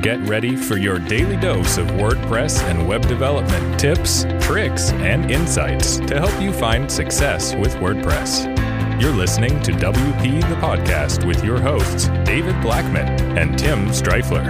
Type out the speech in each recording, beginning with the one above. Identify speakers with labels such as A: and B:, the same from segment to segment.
A: Get ready for your daily dose of WordPress and web development tips, tricks, and insights to help you find success with WordPress. You're listening to WP the Podcast with your hosts, David Blackman and Tim Streifler.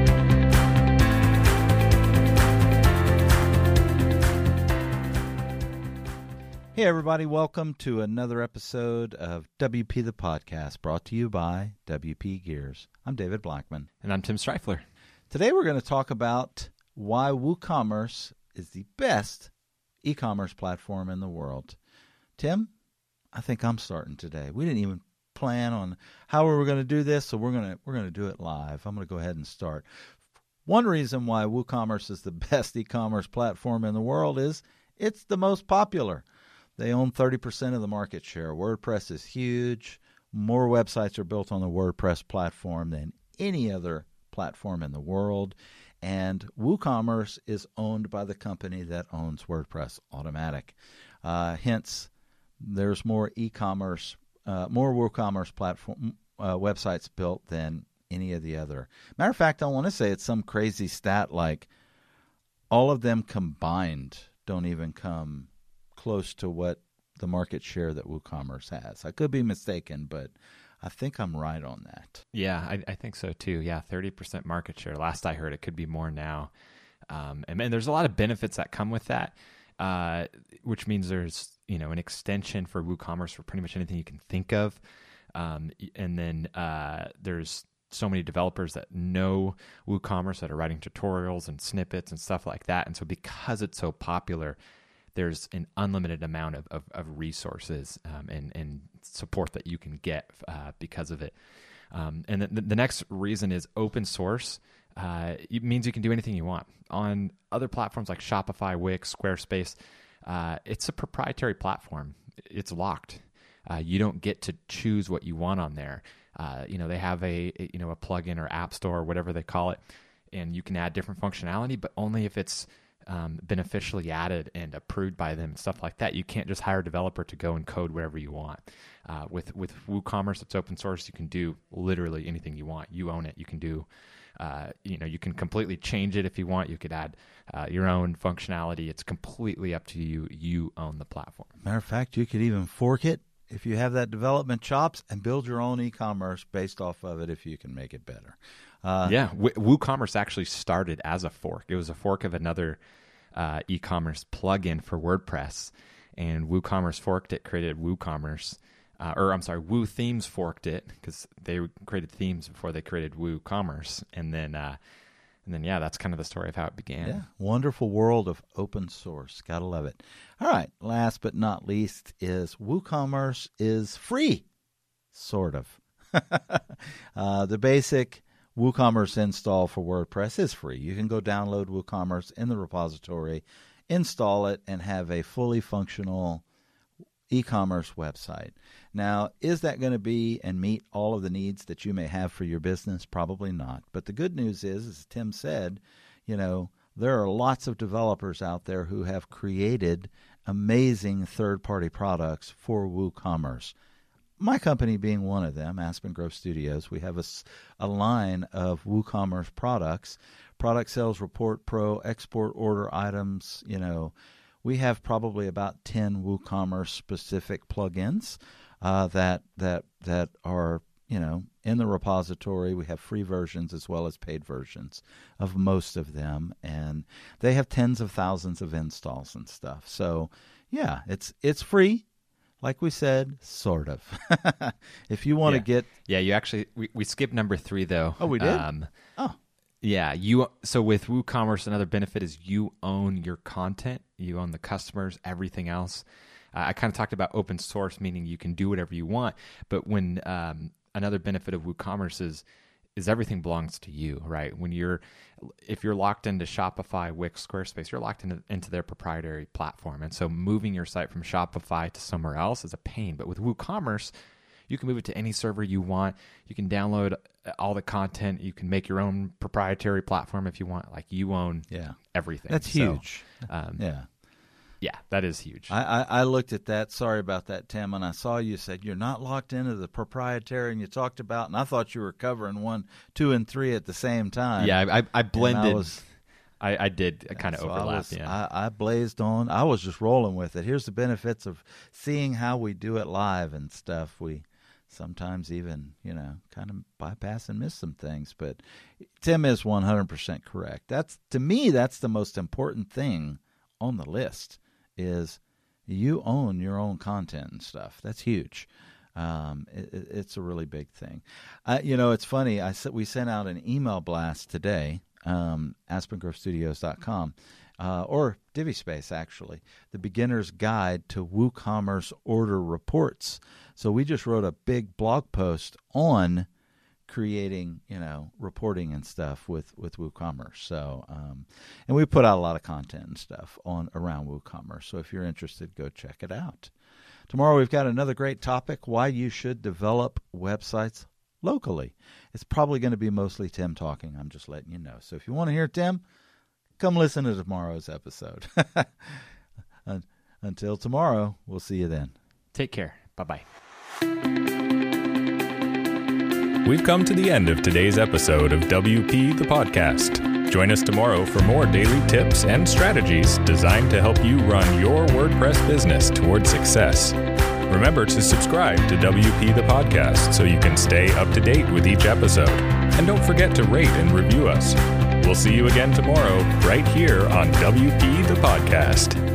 B: Hey everybody, welcome to another episode of WP the Podcast, brought to you by WP Gears. I'm David Blackman.
C: And I'm Tim Streifler.
B: Today we're going to talk about why WooCommerce is the best e-commerce platform in the world. Tim, I think I'm starting today. We didn't even plan on how we were going to do this, so we're going to do it live. I'm going to go ahead and start. One reason why WooCommerce is the best e-commerce platform in the world is it's the most popular. They own 30% of the market share. WordPress is huge. More websites are built on the WordPress platform than any other platform in the world. And WooCommerce is owned by the company that owns WordPress, Automattic. Hence, there's more e-commerce, more WooCommerce platform websites built than any of the other. Matter of fact, I want to say it's some crazy stat like all of them combined don't even come close to what the market share that WooCommerce has. I could be mistaken, but I think I'm right on that.
C: Yeah, I think so too. Yeah, 30% market share. Last I heard, it could be more now. And there's a lot of benefits that come with that, which means there's an extension for WooCommerce for pretty much anything you can think of. And then there's so many developers that know WooCommerce that are writing tutorials and snippets and stuff like that. And so because it's so popular, there's an unlimited amount of resources and support that you can get because of it. And the next reason is open source. It means you can do anything you want. On other platforms like Shopify, Wix, Squarespace, it's a proprietary platform. It's locked. You don't get to choose what you want on there. They have a plugin or app store or whatever they call it, and you can add different functionality, but only if it's beneficially added and approved by them and stuff like that. You can't just hire a developer to go and code whatever you want. With WooCommerce, it's open source. You can do literally anything you want. You own it. You can do, you can completely change it if you want. You could add your own functionality. It's completely up to you. You own the platform.
B: Matter of fact, you could even fork it if you have that development chops and build your own e-commerce based off of it if you can make it better.
C: WooCommerce actually started as a fork. It was a fork of another e-commerce plugin for WordPress, and WooCommerce forked it, created WooCommerce. WooThemes forked it because they created themes before they created WooCommerce, and then that's kind of the story of how it began.
B: Yeah, wonderful world of open source. Gotta love it. All right, last but not least is WooCommerce is free, sort of. The basic WooCommerce install for WordPress is free. You can go download WooCommerce in the repository, install it, and have a fully functional e-commerce website. Now, is that going to be and meet all of the needs that you may have for your business? Probably not. But the good news is, as Tim said, there are lots of developers out there who have created amazing third-party products for WooCommerce. My company being one of them, Aspen Grove Studios, we have a line of WooCommerce products, Product Sales Report Pro, export order items. We have probably about 10 WooCommerce specific plugins that are in the repository. We have free versions as well as paid versions of most of them, and they have tens of thousands of installs and stuff. So yeah, it's free. Like we said, sort of. If you want to get...
C: Yeah, you actually... We skipped number 3, though.
B: Oh, we did?
C: Yeah. So with WooCommerce, another benefit is you own your content. You own the customers, everything else. I kind of talked about open source, meaning you can do whatever you want. But when another benefit of WooCommerce is everything belongs to you, right? If you're locked into Shopify, Wix, Squarespace, you're locked into their proprietary platform. And so moving your site from Shopify to somewhere else is a pain. But with WooCommerce, you can move it to any server you want. You can download all the content. You can make your own proprietary platform if you want. Like, you own everything.
B: That's huge.
C: Yeah. Yeah, that is huge.
B: I looked at that. Sorry about that, Tim. And I saw you said you're not locked into the proprietary, and you talked about, and I thought you were covering 1, 2, and 3 at the same time.
C: Yeah, I blended. I did kind of overlap.
B: I blazed on. I was just rolling with it. Here's the benefits of seeing how we do it live and stuff. We sometimes even, kind of bypass and miss some things. But Tim is 100% correct. To me, that's the most important thing on the list is you own your own content and stuff. That's huge. It's a really big thing. It's funny. We sent out an email blast today, AspenGroveStudios.com, or DiviSpace, actually, the beginner's guide to WooCommerce order reports. So we just wrote a big blog post on creating, reporting and stuff with WooCommerce. So, and we put out a lot of content and stuff around WooCommerce. So if you're interested, go check it out. Tomorrow we've got another great topic: why you should develop websites locally. It's probably going to be mostly Tim talking. I'm just letting you know. So if you want to hear Tim, come listen to tomorrow's episode. Until tomorrow, we'll see you then.
C: Take care. Bye-bye.
A: We've come to the end of today's episode of WP the Podcast. Join us tomorrow for more daily tips and strategies designed to help you run your WordPress business toward success. Remember to subscribe to WP the Podcast so you can stay up to date with each episode. And don't forget to rate and review us. We'll see you again tomorrow right here on WP the Podcast.